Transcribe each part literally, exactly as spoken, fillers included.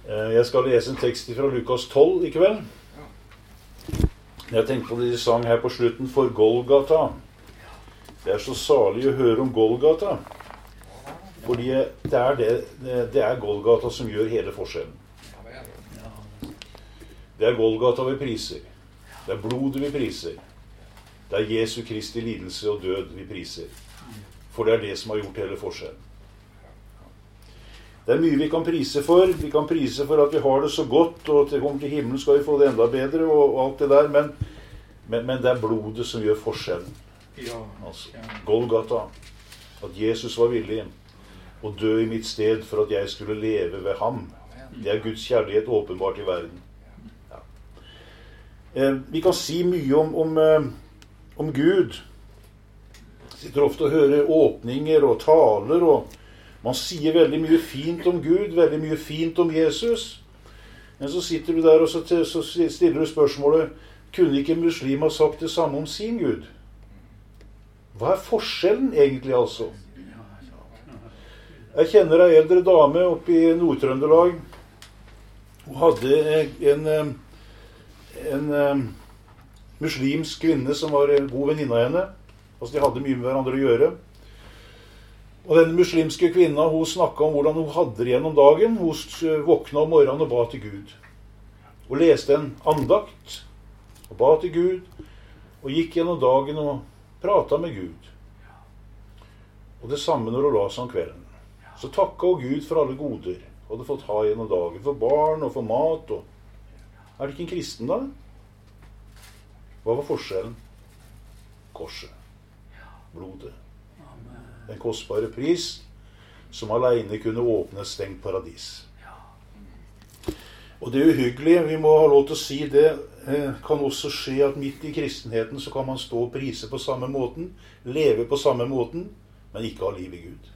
Jeg skal lese en tekst fra Lukas tolv i kveld. Jeg tenkte på det de sang her på slutten, for Golgata. Det er så salig å høre om Golgata. Fordi det er, det, det er Golgata som gjør hele forskjellen. Det er Golgata vi priser. Det er blodet vi priser. Det er Jesu Kristi lidelse og død vi priser. For det er det som har gjort hele forskjellen. Det er mye vi kan prise for. Vi kan prise for at vi har det så godt, og til kommer til himmelen skal vi få det enda bedre, og, og alt det der, men, men, men det er blodet som gjør forskjellen. Ja. Altså, Golgata. At Jesus var villig å dø i mitt sted for at jeg skulle leve ved ham. Det er Guds kjærlighet åpenbart i verden. Ja. Eh, vi kan si mye om, om, eh, om Gud. Vi sitter ofte og hører åpninger og taler, og man sier veldig mye fint om Gud, veldig mye fint om Jesus. Men så sitter du der og så, så stiller du spørsmålet, kunne ikke muslim ha sagt det samme om sin Gud? Hva er forskjellen egentlig, altså? Jeg kjenner ei eldre dame oppe i Nord-Trøndelag. Hun hadde en, en, en muslimsk kvinne som var en god venninne av henne. Altså, de hadde mye med hverandre å gjøre. Og den muslimske kvinna, hun snakket om hvordan hun hadde det gjennom dagen. Hun våkna om morgenen og ba til Gud. Hun leste en andakt og ba til Gud, og gikk gjennom dagen og pratet med Gud. Og det samme når hun la seg om kvelden. Så takket hun Gud for alle goder hun hadde fått ha gjennom dagen, for barn og for mat. Og... Er det ikke en kristen da? Hva var forskjellen? Korset. Blodet. Den kostbare pris som alene kunne åpne et stengt paradis. Og det uhyggelige, vi må ha lov til å si det, kan også skje at midt i kristenheten så kan man stå og prise på samme måten, leve på samme måten, men ikke ha liv i Gud.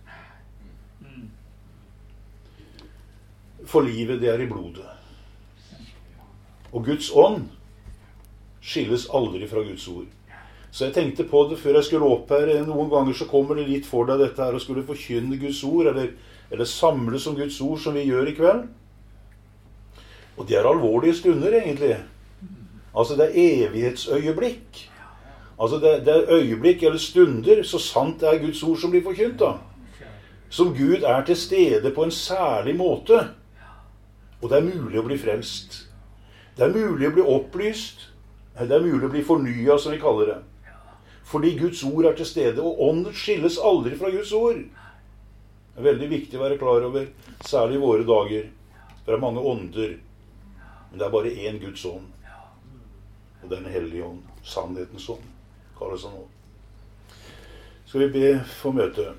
For livet, det er i blodet. Og Guds ånd skilles aldri fra Guds ord. Så jeg tenkte på det før jeg skulle opp her. Noen ganger så kommer det litt for deg dette her å skulle forkynne Guds ord, eller, eller samles om Guds ord som vi gjør i kveld. Og det er alvorlige stunder egentlig. Altså det er evighetsøyeblikk. Altså det, det er øyeblikk eller stunder, så sant det er Guds ord som blir forkynt da. Som Gud er til stede på en særlig måte. Og det er mulig å bli frelst. Det er mulig å bli opplyst. Det er mulig å bli fornyet, som vi kaller det. Fordi Guds ord er til stede, og ånden skilles aldri fra Guds ord. Det er veldig viktig å være klar over, særlig i våre dager. For det er mange ånder, men det er bare én Guds ånd. Og den hellige ånd, sannhetens ånd, kalles han nå. Skal vi be for møte.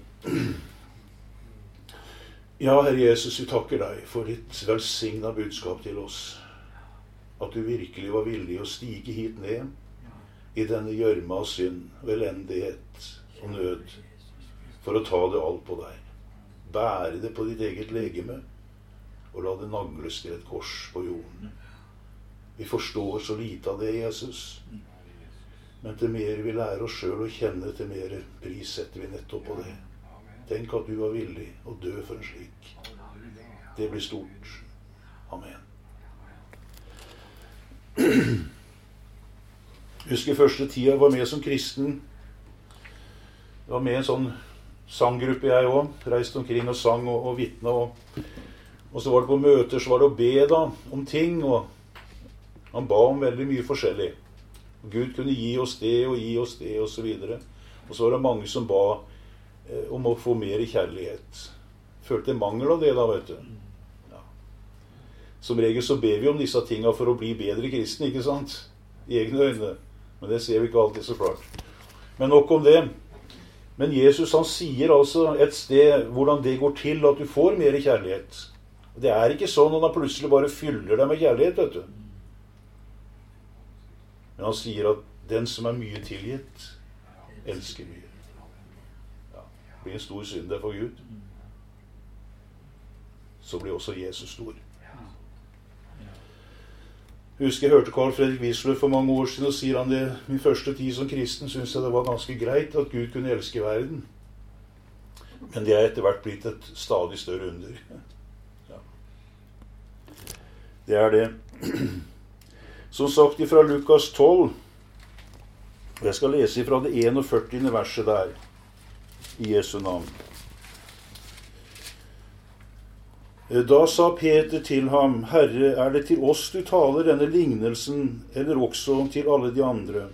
Ja, Herre Jesus, vi takker deg for ditt velsignet budskap til oss. At du virkelig var villig å stige hit ned i denne gjørme av synd, velendighet og nød, for å ta det alt på deg. Bære det på ditt eget legeme, og la det nagles til et kors på jorden. Vi forstår så lite av det, Jesus, men til mer vi lærer oss selv å kjenne, til mer pris setter vi nettopp på det. Tenk at du var villig å dø for en slik. Det blir stort. Amen. Husker første tida jeg var med som kristen. Jeg var med i en sånn sanggruppe jeg også. Reiste omkring og sang og, og vittnet. Og, og så var det på møter, så var det å be da, om ting. Og han ba om veldig mye forskjellig. Gud kunne gi oss det og gi oss det og så videre. Og så var det mange som ba eh, om å få mer kjærlighet. Følte mangel av det da, vet du. Ja. Som regel så ber vi om disse tingene for å bli bedre kristne, ikke sant? I egne øyne. Men det ser vi ikke alltid så klart. Men nok om det. Men Jesus han sier altså et sted hvordan det går til at du får mer kjærlighet. Det er ikke sånn at han plutselig bare fyller deg med kjærlighet, vet du. Men han sier at den som er mye tilgitt, elsker mye. Ja, det blir en stor synd for Gud. Så blir også Jesus stor. Jeg husker jeg hørte Carl Fredrik Wisløff for mange år siden, og sier han det, min første tid som kristen synes jeg det var ganske greit at Gud kunne elske verden. Men det er etter hvert blitt et stadig større under. Ja. Det er det. Som sagt ifra Lukas tolv, jeg skal lese ifra det enogførtiende verset der, i Jesu navn. Da sa Peter til ham, Herre, er det til oss du taler denne lignelsen, eller også til alle de andre?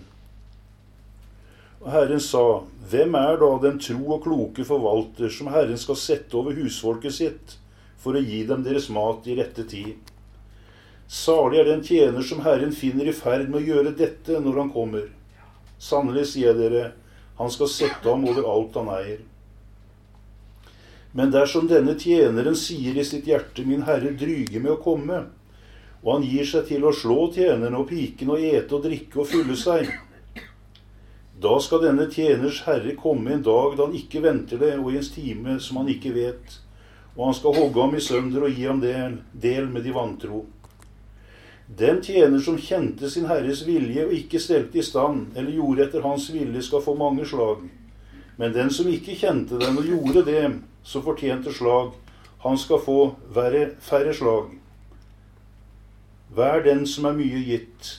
Og Herren sa, hvem er da den tro og kloke forvalter som Herren skal sette over husfolket sitt, for å gi dem deres mat i rette tid? Salig er den tjener som Herren finner i ferd med å gjøre dette når han kommer. Sannelig sier jeg dere, han skal sette ham over alt han eier. Men dersom denne tjeneren sier i sitt hjerte, min Herre dryger med å komme, og han gir seg til å slå tjeneren og piken og ete og drikke og fylle seg, da skal denne tjeners Herre komme en dag da han ikke venter det, og i en time som han ikke vet, og han skal hogge ham i sønder og gi ham del, del med de vantro. Den tjener som kjente sin Herres vilje og ikke stelte i stand, eller gjorde etter hans vilje, skal få mange slag. Men den som ikke kjente den og gjorde det, som fortjente slag, han skal få være færre slag. Hver den som er mye gitt,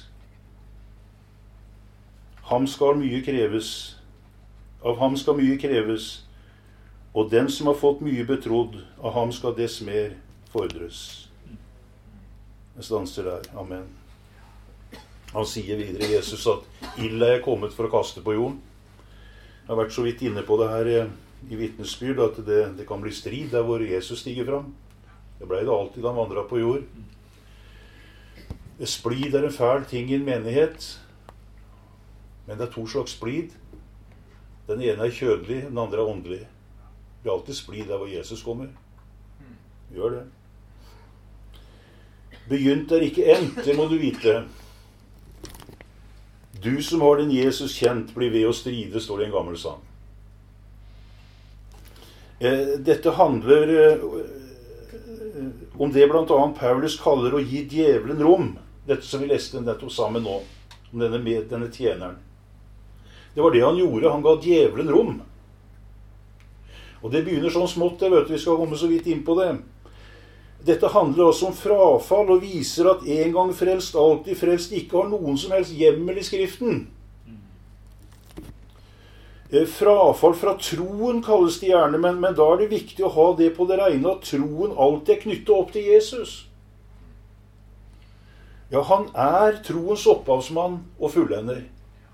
ham skal mye kreves, av ham skal mye kreves, og den som har fått mye betrodd, av ham skal dess mer fordres. Jeg stanser der. Amen. Han sier videre, Jesus, at ild er jeg kommet for å kaste på jorden. Jeg har vært så vidt inne på det her i vitnesbyrd, at det, det kan bli strid der hvor Jesus stiger fram. Det ble det alltid da han vandret på jord. Splid er en fæl ting i en menighet, men det er to slags splid. Den ene er kjødelig, den andre er åndelig. Det er alltid splid der hvor Jesus kommer. Gjør det. Begynt er ikke endt, det må du vite. Du som har den Jesus kjent, blir ved å stride, står det i en gammel sang. Dette handler om det blant annet Paulus kaller å gi djevelen rom. Dette som vi leste nettopp sammen nå, om denne, denne tjeneren. Det var det han gjorde, han ga djevelen rom. Og det begynner sånn smått, jeg vet, vi skal komme så vidt inn på det. Dette handler også om frafall, og viser at en gang frelst, alltid frelst, ikke har noen som helst hjemmel i Skriften. Frafall fra troen kalles det gjerne, men, men da er det viktig å ha det på det rene, at troen alltid er knyttet opp til Jesus. Ja, han er troens opphavsmann og fullender.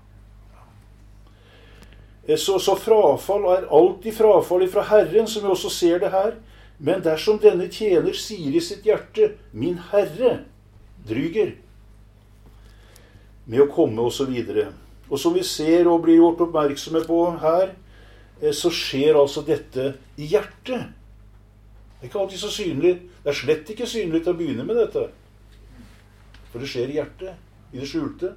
Så, så frafall er alltid frafall fra Herren, som vi også ser det her. Men dersom denne tjener sier i sitt hjerte, min Herre dryger med å komme og så videre. Og som vi ser og blir gjort oppmerksomme på her, så skjer altså dette i hjertet. Det er ikke alltid så synlig. Det er slett ikke synlig til å begynne med dette. For det skjer i hjertet, i det skjulte.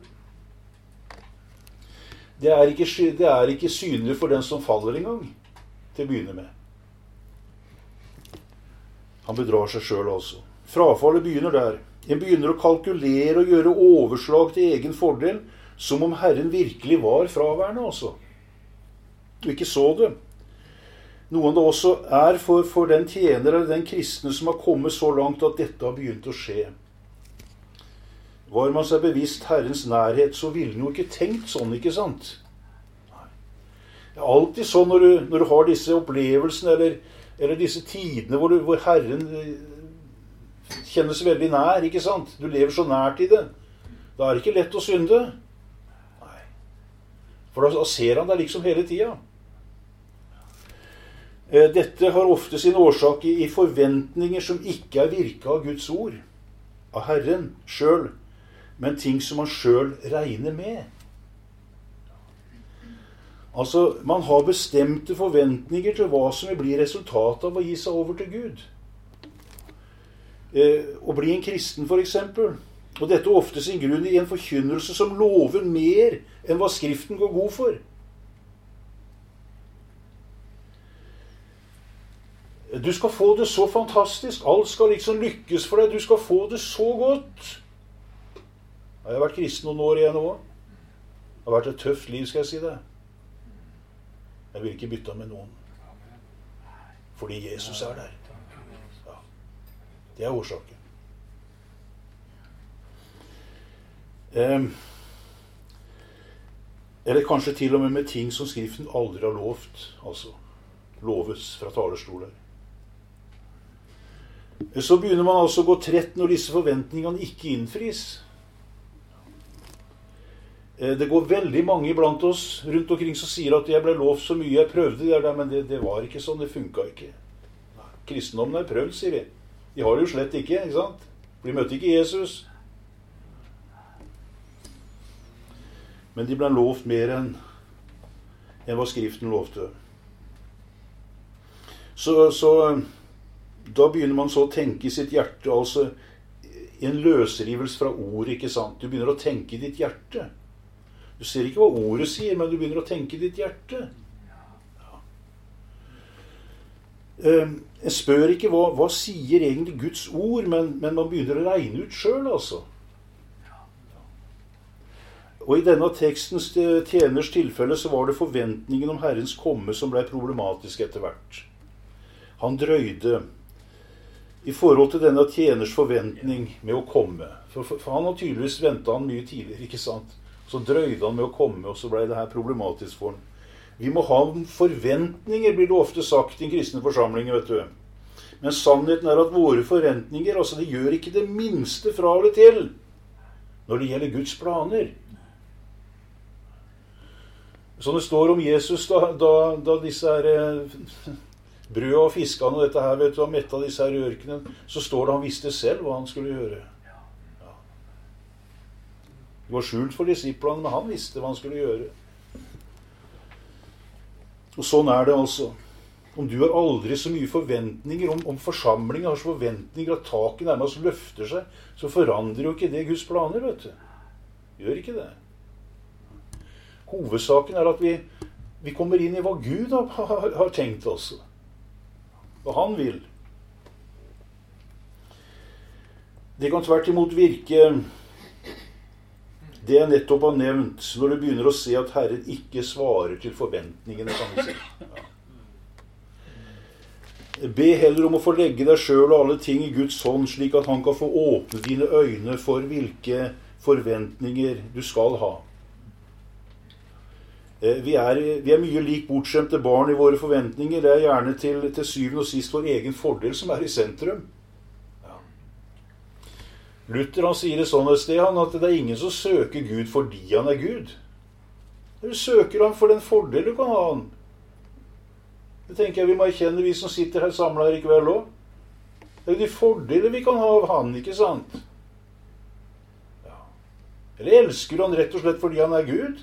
Det er ikke, det er ikke synlig for den som faller en gang, til å begynne med. Han bedrar seg selv altså. Frafallet begynner der. En begynner å kalkulere og gjøre overslag til egen fordel, som om Herren virkelig var fraværende altså. Og ikke så det. Noen det også er for, for den tjener eller den kristne som har kommet så langt at dette har begynt å skje. Var man seg bevisst Herrens nærhet, så ville han jo ikke tenkt sånn, ikke sant? Nei. Det er alltid sånn når du, når du har disse opplevelsene, eller Eller disse tidene hvor, du, hvor Herren kjennes veldig nær, ikke sant? Du lever så nært i det. Da er det ikke lett å synde. Nei. For da ser han deg liksom hele tiden. Dette har ofte sin årsak i forventninger som ikke er virket av Guds ord, av Herren selv, men ting som han selv regner med. Altså, man har bestemte forventninger til hva som vil bli resultatet av å gi seg over til Gud. Eh, å bli en kristen, for eksempel. Og dette ofte sin grunn i en forkynnelse som lover mer enn hva Skriften går god for. Du skal få det så fantastisk. Alt skal liksom lykkes for deg. Du skal få det så godt. Jeg har vært kristen noen år igjen nå. Det har vært et tøft liv, skal jeg si det. Jeg vil ikke bytte med noen. Fordi Jesus er der. Ja. Det er årsaken. Eh, eller kanskje til og med med ting som Skriften aldri har lovt, altså loves fra talerstoler. Så begynner man altså å gå trett når disse forventningene ikke innfris. Det går veldig mange iblant oss rundt omkring som sier at jeg ble lovt så mye, jeg prøvde det der, men det, det var ikke sånn, det funket ikke. Kristendommen er prøvd, sier de. De har det jo slett ikke, ikke sant? For de møtte ikke Jesus. Men de ble lovt mer enn, enn hva Skriften lovte. Så, så da begynner man så å tenke i sitt hjerte, altså en løsrivelse fra ord, ikke sant? Du begynner å tenke i ditt hjerte. Du ser ikke hva ordet sier, men du begynner å tenke i ditt hjerte. Ja. Jeg spør ikke hva, hva sier egentlig Guds ord, men, men man begynner å regne ut selv, altså. Og i denne tekstens tjeners tilfelle så var det forventningen om Herrens komme som ble problematisk etter hvert. Han drøyde i forhold til denne tjeners forventning med å komme. For, for, for han har tydeligvis ventet han mye tidligere, ikke sant? Så drøyde han med å komme, og så ble det her problematisk for han. Vi må ha forventninger, blir det ofte sagt i en kristne forsamling, vet du. Men sannheten er at våre forventninger, altså det gjør ikke det minste fra eller til når det gjelder Guds planer. Så det står om Jesus da, da, da disse her brød og fiskene og dette her, vet du, han mettet disse her i ørkenen, så står det han visste selv hva han skulle gjøre. Det var skjult for disiplene, men han visste hva han skulle gjøre. Og sånn er det altså. Om du har aldri så mye forventninger, om, om forsamlingen har så forventninger at taket nærmest løfter seg, så forandrer jo ikke det Guds planer, vet du. Gjør ikke det. Hovedsaken er at vi, vi kommer inn i hva Gud har, har, har tenkt altså. Hva han vil. Det kan tvert imot virke det jeg nettopp har nevnt, når du begynner å se at Herren ikke svarer til forventningene, kan vi si. Ja. Be heller om å få legge deg selv og alle ting i Guds hånd, slik at han kan få åpne dine øyne for hvilke forventninger du skal ha. Vi er, vi er mye lik bortskjemte barn i våre forventninger. Det er gjerne til, til syvende og sist vår egen fordel som er i sentrum. Luther han sier det sånn et sted, han, at det er ingen som søker Gud fordi han er Gud. Du søker han for den fordel du kan ha han. Det tenker jeg vi må erkjenne, vi som sitter her samlet her i kveld også. Det er jo de fordeler vi kan ha av han, ikke sant? Ja. Eller elsker han rett og slett fordi han er Gud?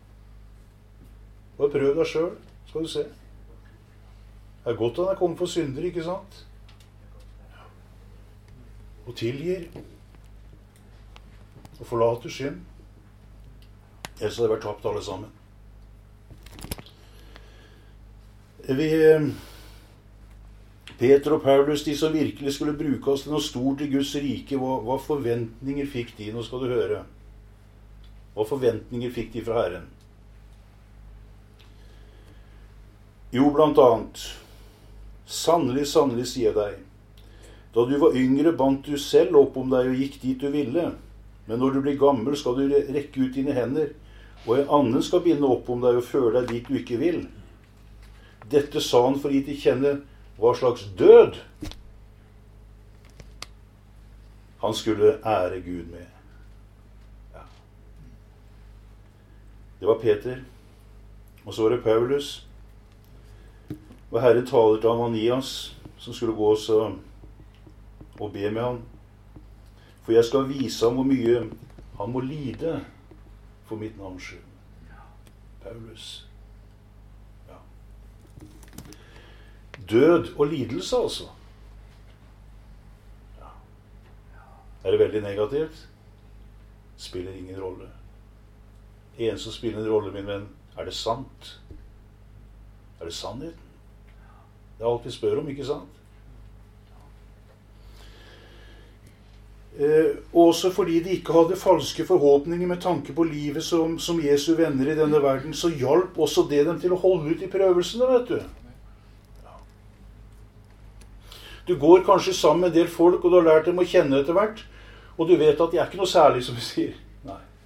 Bare prøv deg selv, skal du se. Det er godt han er kommet for synder, ikke sant? Og tilgir. Og forlater synd. Ellers hadde det vært tapt alle sammen. Vi, Peter og Paulus, de som virkelig skulle bruke oss til noe stort i Guds rike, hva, hva forventninger fikk de? Nå skal du høre. Hva forventninger fikk de fra Herren? Jo, blant annet, sannelig, sannelig, sier jeg deg, da du var yngre, bandt du selv opp om deg og gikk dit du ville. Men når du blir gammel, skal du rekke ut dine hender, og en annen skal binde opp om deg og føre deg dit du ikke vil. Dette sa han for å gi til kjenne hva slags død han skulle ære Gud med. Ja. Det var Peter, og så var det Paulus, og Herren taler til Ananias, som skulle gå også og be med han. For jeg skal vise ham hvor mye han må lide for mitt navns skyld. Paulus. Ja. Død og lidelse, altså. Ja. Er det veldig negativt? Spiller ingen rolle. En som spiller en rolle, min venn, er det sant? Er det sannheten? Det er alt vi spør om, ikke sant? Eh, også fordi de ikke hadde falske forhåpninger med tanke på livet som, som Jesu venner i denne verden, så hjalp også det dem til å holde ut i prøvelsene, vet du. Ja. Du går kanskje sammen med en del folk, og du har lært dem å kjenne etter hvert, og du vet at de er ikke noe særlig, som vi sier. Nei.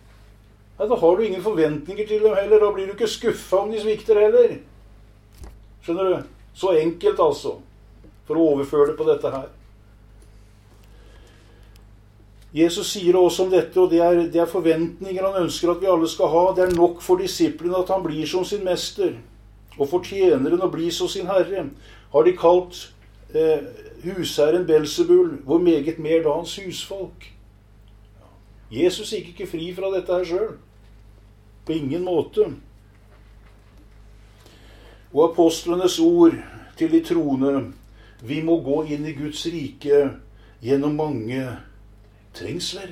Nei, da har du ingen forventninger til dem heller. Da blir du ikke skuffet om de svikter heller. Skjønner du? Så enkelt altså, for å overføre det på dette her. Jesus sier også om dette, og det er, det er forventninger han ønsker at vi alle skal ha. Det er nok for disiplene at han blir som sin mester, og for tjeneren å bli som sin herre. Har de kalt eh, husherren Belzebul, hvor meget mer da hans husfolk? Jesus gikk ikke fri fra dette her selv. På ingen måte. Og apostlenes ord til de troende: vi må gå inn i Guds rike gjennom mange trengsler.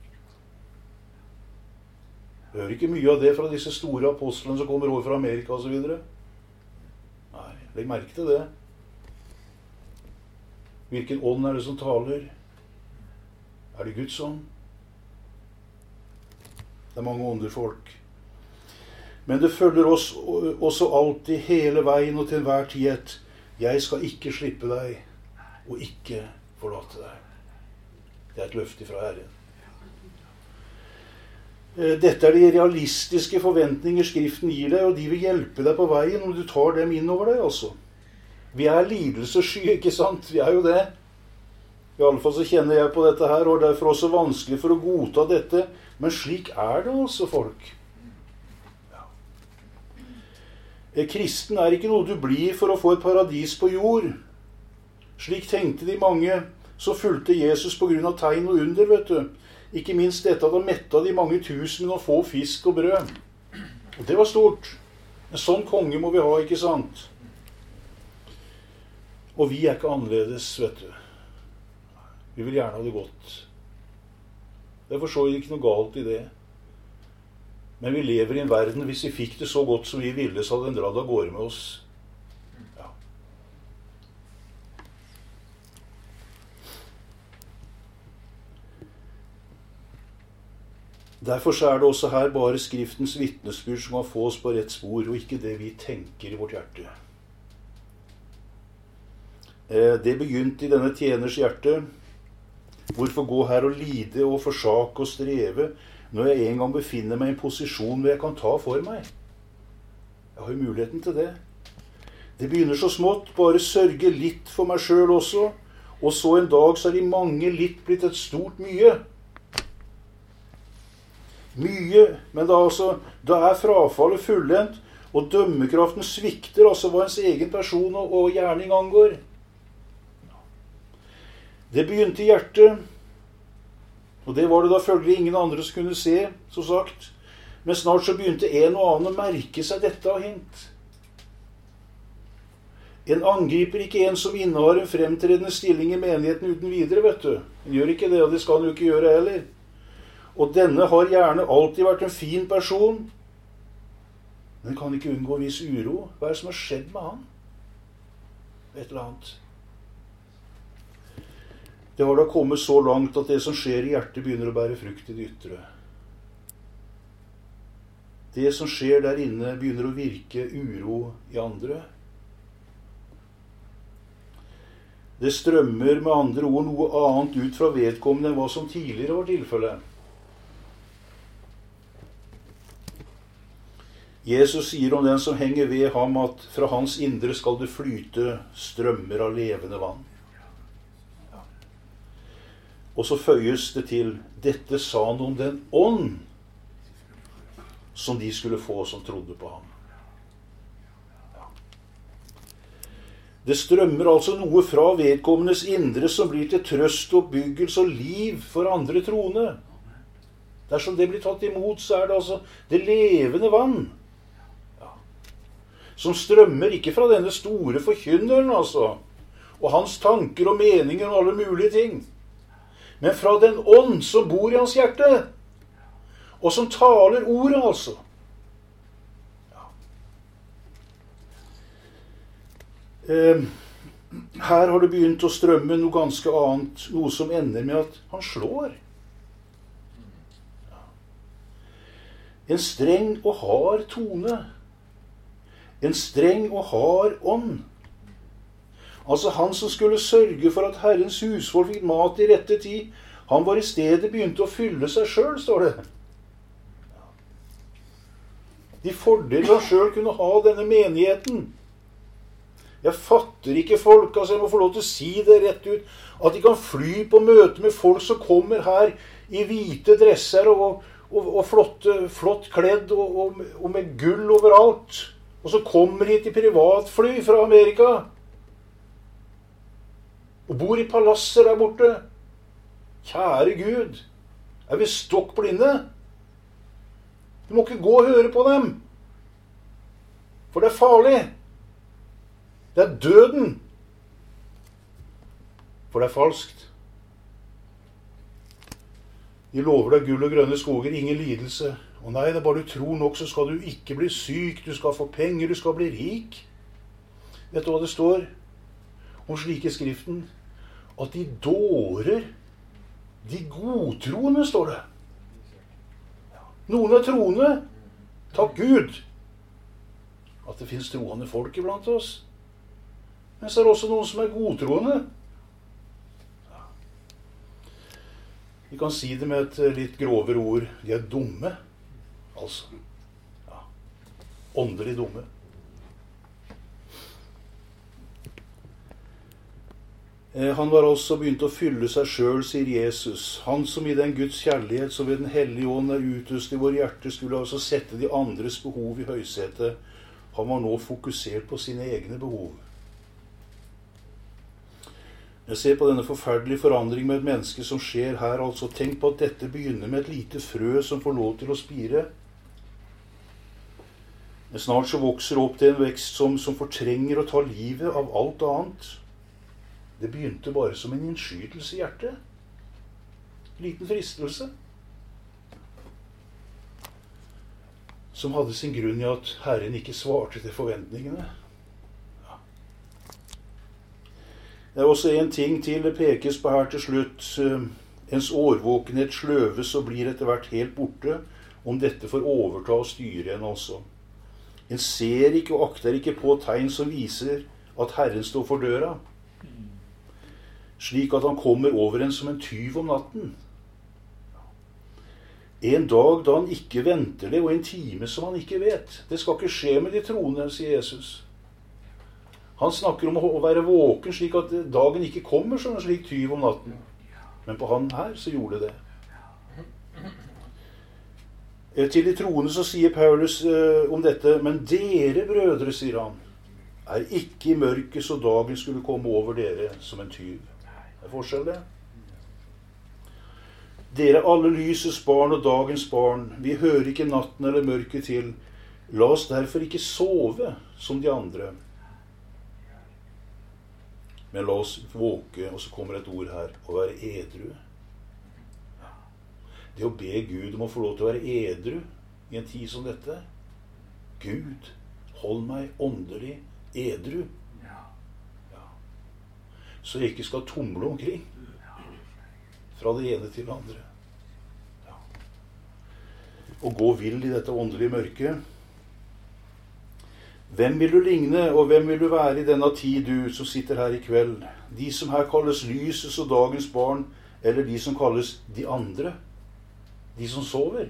Jeg hører ikke mye av det fra disse store apostlene som kommer over fra Amerika og så videre. Nei, legg merke til det. Hvilken ånd er det som taler? Er det Guds ånd? Det er mange ånderfolk. Men det følger oss også alltid hele veien og til enhver tid et: jeg skal ikke slippe deg og ikke forlate deg. Det er et løfte fra Herren. Dette er de realistiske forventninger Skriften gir deg, og de vil hjelpe deg på veien om du tar dem inn over deg, altså. Vi er lidelsessky, ikke sant? Vi er jo det. I alle fall så kjenner jeg på dette her, og det er derfor også vanskelig for å godta dette. Men slik er det altså, folk. Ja. Kristen er ikke noe du blir for å få et paradis på jord. Slik tenkte de mange som fulgte Jesus på grunn av tegn og under, vet du. Ikke minst dette at han metta de mange tusen med noen få fisk og brød. Og det var stort. En sånn konge må vi ha, ikke sant? Og vi er ikke annerledes, vet du. Vi vil gjerne ha det godt. Det er for så vidt ikke noe galt i det. Men vi lever i en verden, hvis vi fikk det så godt som vi ville, så hadde den dratt av gårde med oss. Ja. Derfor så er det også her bare Skriftens vitnesbyrd som kan få oss på rett spor, og ikke det vi tenker i vårt hjerte. Det begynte i denne tjeners hjerte. Hvorfor gå her og lide og forsake og streve, når jeg en gang befinner meg i en posisjon hvor jeg kan ta for meg? Jeg har jo muligheten til det. Det begynner så smått, bare sørge litt for meg selv også, og så en dag så er de mange litt blitt et stort mye. Mye, men da, altså, da er frafallet fullendt, og dømmekraften svikter altså hva ens egen person og, og gjerning angår. Det begynte i hjertet, og det var det da følgelig ingen andre som kunne se, så sagt. Men snart så begynte en og annen å merke seg dette av hint. En angriper ikke en som innehar en fremtredende stilling i menigheten uten videre, vet du. Han gjør ikke det, og det skal han jo ikke gjøre heller. Og denne har gjerne alltid vært en fin person, men kan ikke unngå viss uro. Hva er det som har skjedd med han? Et eller annet. Det har da kommet så langt at det som skjer i hjertet begynner å bære frukt i det ytre. Det som skjer der inne begynner å virke uro i andre. Det strømmer med andre ord noe annet ut fra vedkommende enn hva som tidligere var tilfellet. Jesus sier om den som henger ved ham at fra hans indre skal det flyte strømmer av levende vann. Og så føyes det til, dette sa han om den ånd som de skulle få som trodde på ham. Ja. Det strømmer altså noe fra vedkommendes indre som blir til trøst og byggelse og liv for andre troende. Dersom det blir tatt imot, så er det altså det levende vann. Ja. Som strømmer ikke fra denne store forkynneren, altså, og hans tanker og meninger og alle mulige ting. Men fra den ånd som bor i hans hjerte, og som taler ordet, altså. Ja. Eh, her har det begynt å strømme noe ganske annet, noe som ender med at han slår. Ja. En streng og hard tone. En streng og hard ånd. Altså han som skulle sørge for at Herrens husfolk fikk mat i rette tid, han var i stedet begynte å fylle seg selv, står det. de fordeler han selv kunne ha denne menigheten. Jeg fatter ikke folk, altså jeg må få lov til å si det rett ut, at de kan fly på møte med folk som kommer her i hvite dresser og, og, og flott, flott kledd og, og, og med gull overalt, og så kommer hit i privatfly fra Amerika og bor i palasser der borte. Kjære Gud, er vi stokk blinde? Du må ikke gå og høre på dem, for det er farlig. Det er døden, for det er falskt. De lover deg gull og grønne skoger, ingen lidelse. Og nei, det er bare du tror nok, så skal du ikke bli syk, du skal få penger, du skal bli rik. Vet du hva det står om slike i Skriften? At de dårer, de godtroende, står det. Noen er troende, takk Gud, at det finnes troende folk iblant oss. Men så er det også noen som er godtroende. Ja. Vi kan si det med et litt grovere ord. De er dumme. Altså. Ja. Åndelig dumme. Han var også begynt å fylle seg selv, sier Jesus. Han som i den Guds kjærlighet, som ved den hellige ånd er utøst i vår hjerte, skulle altså sette de andres behov i høysetet. Han var nå fokusert på sine egne behov. Jeg ser på denne forferdelige forandring med et menneske som skjer her. Altså, tenk på at dette begynner med et lite frø som får lov til å spire. Men snart så vokser opp til en vekst som, som fortrenger og tar livet av alt annet. Det begynte bare som en innskytelse i hjertet. En liten fristelse. Som hadde sin grunn i at Herren ikke svarte til forventningene. Det er også en ting til det pekes på her til slutt. Ens årvåkenhet sløves og blir etter hvert helt borte, om dette får overta og styre en også. En ser ikke og akter ikke på tegn som viser at Herren står for døra, slik at han kommer over en som en tyv om natten. En dag da han ikke venter det, og en time som han ikke vet. Det skal ikke skje med de troende, sier Jesus. Han snakker om å være våken slik at dagen ikke kommer som en slik tyv om natten. Men på han her så gjorde det. Til de troende så sier Paulus eh, om dette, men dere brødre, sier han, er ikke i mørket så dagen skulle komme over dere som en tyv. Det er forskjell det. Dere alle lysets barn og dagens barn, vi hører ikke natten eller mørket til. La oss derfor ikke sove som de andre. Men la oss våke, og så kommer et ord her, å være edru. Det å be Gud om å få lov til å være edru i en tid som dette. Gud, hold meg åndelig edru. Ja. Så jeg ikke skal tumle omkring. Fra det ene til det andre. Ja. Og gå vill i dette åndelige mørket. Hvem vil du ligne, og hvem vil du være i denne tid, du som sitter her i kveld? De som her kalles lysets og dagens barn, eller de som kalles de andre? De som sover?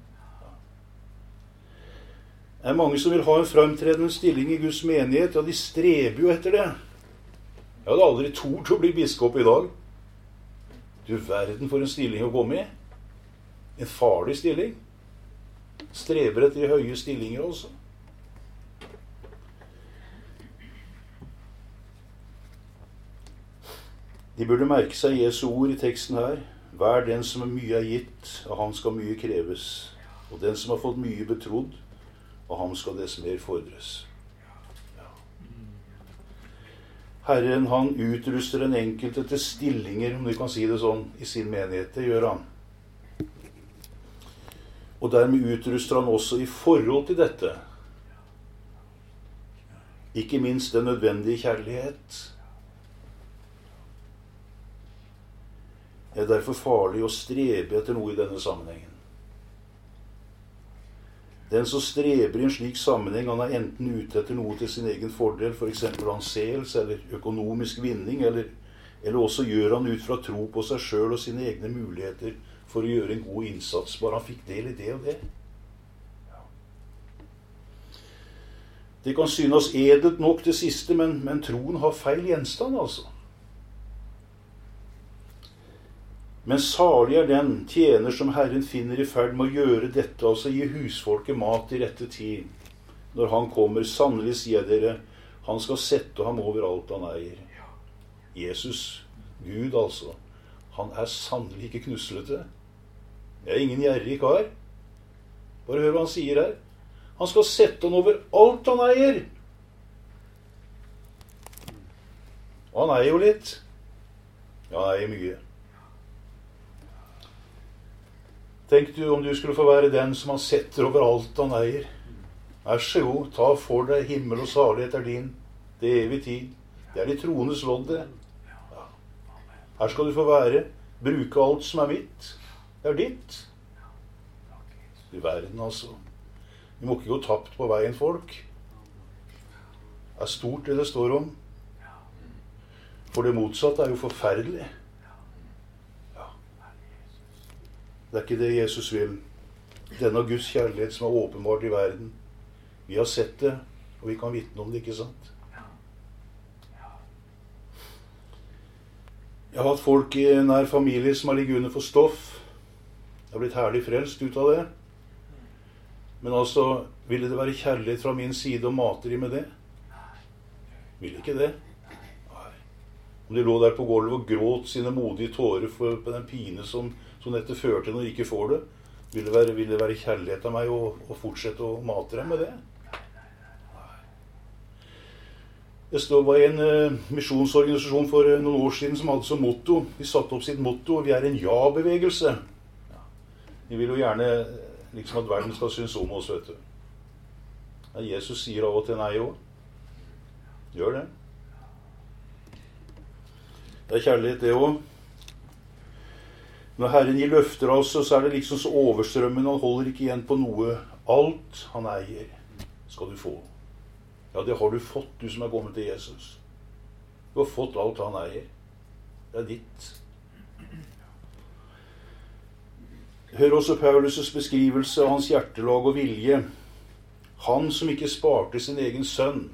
Det er mange som vil ha en fremtredende stilling i Guds menighet, ja, de streber jo etter det. Jeg hadde aldri tort å bli biskop i dag. Du verden for en stilling å komme i. En farlig stilling. Streber etter de høye stillinger også. De burde merke seg Jesu ord i teksten her. Hver den som er mye er gitt, av ham skal mye kreves. Og den som har fått mye betrodd, av ham skal dess mer fordres. Ja. Herren, han utruster den enkelte til stillinger, om du kan si det sånn, i sin menighet. Det gjør han. Og dermed utruster han også i forhold til dette. Ikke minst den nødvendige kjærlighet. Det er derfor farlig å strebe etter noe i denne sammenhengen. Den som streber i en slik sammenheng, han er enten ute etter noe til sin egen fordel, for eksempel anseelse eller økonomisk vinning, eller, eller også gjør han ut fra tro på seg selv og sine egne muligheter for å gjøre en god innsats, bare han fikk del i det og det. Ja. Det kan synes edelt nok det siste, men, men troen har feil gjenstand, altså. Men salig er den tjener som Herren finner i ferd med å gjøre dette, altså gi husfolket mat i rette tid. Når han kommer, sannelig sier jeg dere, han skal sette ham over alt han eier. Jesus, Gud altså, han er sannelig ikke knuslete. Det er ingen gjerrig kar. Bare hør hva han sier her. Han skal sette han over alt han eier. Og han eier jo litt. Ja, han eier mye. Tenk du om du skulle få være den som han setter over alt han eier. Vær så god, ta for deg himmel og salighet er din. Det er evig tid. Det er de troendes lodd, det. Ja. Her skal du få være. Bruke alt som er mitt. Det er ditt. I verden, altså. Vi må ikke gå tapt på veien, folk. Det er stort det det står om. For det motsatte er jo forferdelig. Ja. Det er ikke det Jesus vil. Denne Guds kjærlighet som er åpenbart i verden. Vi har sett det, og vi kan vitne om det, ikke sant? Jeg har hatt folk i nær familie som har ligget under for stoff. Jeg har blitt herlig frelst ut av det. Men altså, ville det være kjærlighet fra min side og mater de med det? Ville ikke det? Nei. Om de lå der på gulvet og gråt sine modige tårer for den pine som, som dette førte når de ikke får det, ville det være, ville det være kjærlighet av meg å, å fortsette å mate dem med det? Det stod, var en uh, misjonsorganisasjon for uh, noen år siden som hadde som motto, de satte opp sitt motto, vi er en ja-bevegelse. Ja. Vi vil jo gjerne liksom at verden skal synes om oss, vet du. Ja, Jesus sier av og til nei også. Gjør det. Det er kjærlighet det også. Når Herren gir løfter av oss, så er det liksom så overstrømmende, han holder ikke igjen på noe. Alt han eier skal du få. Ja, det har du fått, du som er kommet til Jesus. Du har fått alt han eier. Det er ditt. Hør også Paulus' beskrivelse av hans hjertelag og vilje. Han som ikke sparte sin egen sønn,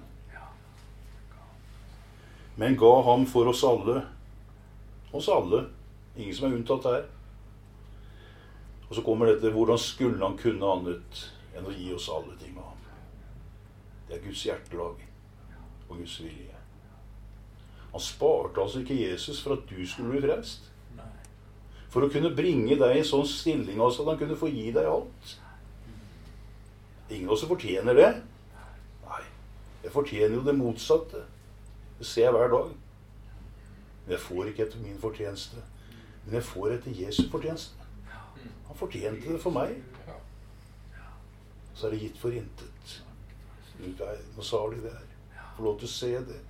men ga ham for oss alle. Oss alle. Ingen som er unntatt her. Og så kommer dette, hvordan skulle han kunne annet enn å gi oss alle ting av ham. Det er Guds hjertelag og Guds vilje. Han sparte altså ikke Jesus for at du skulle bli frelst. For å kunne bringe deg i en sånn stilling altså at han kunne få gi deg alt. Ingen også fortjener det. Nei, jeg fortjener jo det motsatte. Det ser jeg hver dag. Men jeg får ikke etter min fortjeneste. Men jeg får etter Jesu fortjeneste. Han fortjente det for meg. Så er det gitt for intet. Det er noe salig det er. Få lov til å se det.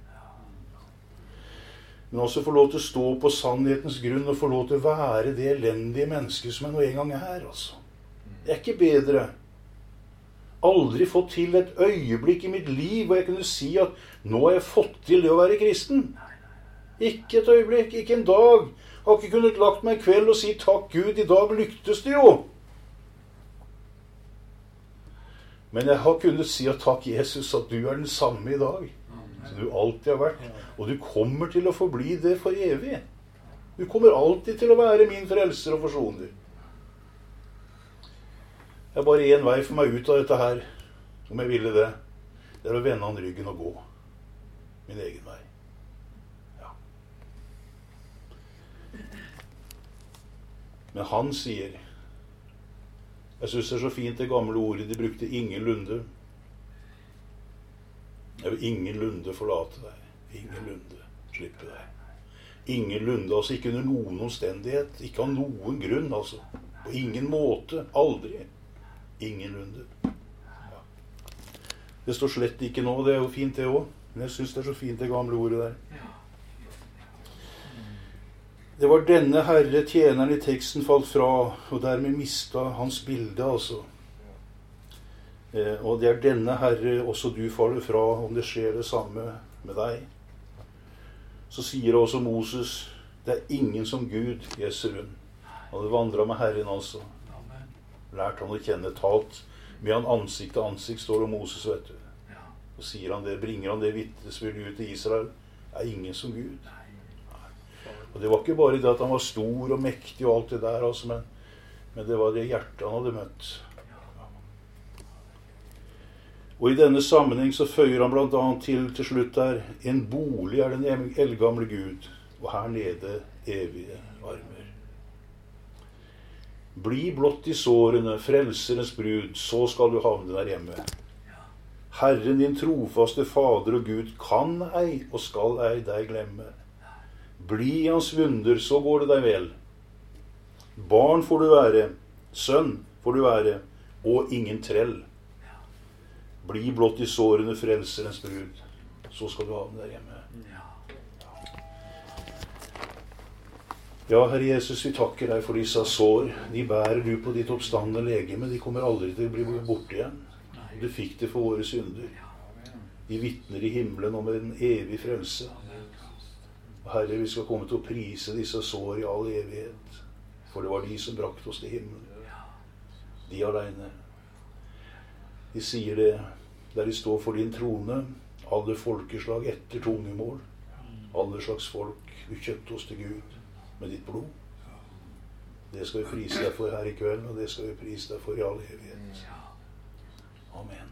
Men også få lov til å stå på sannhetens grunn og få lov til å være det elendige mennesket som jeg nå en gang er, altså. Det er ikke bedre. Aldri fått til et øyeblikk i mitt liv hvor jeg kunne si at nå har jeg fått til det å være kristen. Ikke et øyeblikk, ikke en dag. Jeg har ikke kunnet lagt meg en kveld og si takk Gud, i dag lyktes det jo. Men jeg har kunnet si at takk Jesus at du er den samme i dag. Som du alltid har vært. Og du kommer til å forbli det for evig. Du kommer alltid til å være min frelser og forsoner. Det er bare en vei for meg ut av dette her, om jeg ville det. Det er å vende han ryggen og gå. Min egen vei. Ja. Men han sier, jeg synes det er så fint det gamle ordet de brukte, ingen lunde. Jeg vil ingen lunde forlate deg. Ingen lunde slippe deg. Ingen lunde, altså ikke under noen omstendighet. Ikke av noen grunn, altså. På ingen måte. Aldri. Ingen lunde. Ja. Det står slett ikke nå, det er jo fint det også. Men jeg synes det er så fint det gamle ordet der. Det var denne herre tjeneren i teksten falt fra, og dermed mistet hans bilde, altså. Eh, og det er denne herre også du faller fra, om det skjer det samme med deg. Så sier også Moses, det er ingen som Gud, Jesurun. Han hadde vandret med Herren altså. Lært han å kjenne, talt med han ansikt til ansikt, står det om Moses, vet du. Så sier han det, bringer han det vitnesbyrdet ut til Israel. Det er ingen som Gud. Og det var ikke bare det at han var stor og mektig og alt det der, altså, men, men det var det hjertet han hadde møtt. Og i denne sammenheng så føyer han blant annet til til slutt der, en bolig er den eldgamle Gud, og her nede evige armer. Bli blott i sårene, frelserens brud, så skal du havne der hjemme. Herren din trofaste fader og Gud kan ei og skal ei deg glemme. Bli hans vunder, så går det deg vel. Barn får du være, sønn får du være, og ingen trell. Bli blott i sårene, frelserens brud, så skal du havne der hjemme. Ja, Herre Jesus, vi takker deg for disse sår. De bærer du på ditt oppstandende legeme. De kommer aldri til å bli borte igjen. Du fikk det for våre synder. De vitner i himmelen om en evig frelse. Og Herre, vi skal komme til å prise disse sår i all evighet. For det var de som brakte oss til himmelen. De alene. De sier det der de står for din trone, alle folkeslag etter tungemål, alle slags folk, du kjøpte oss til Gud med ditt blod. Det skal vi prise deg for her i kveld, og det skal vi prise deg for i all evighet. Amen.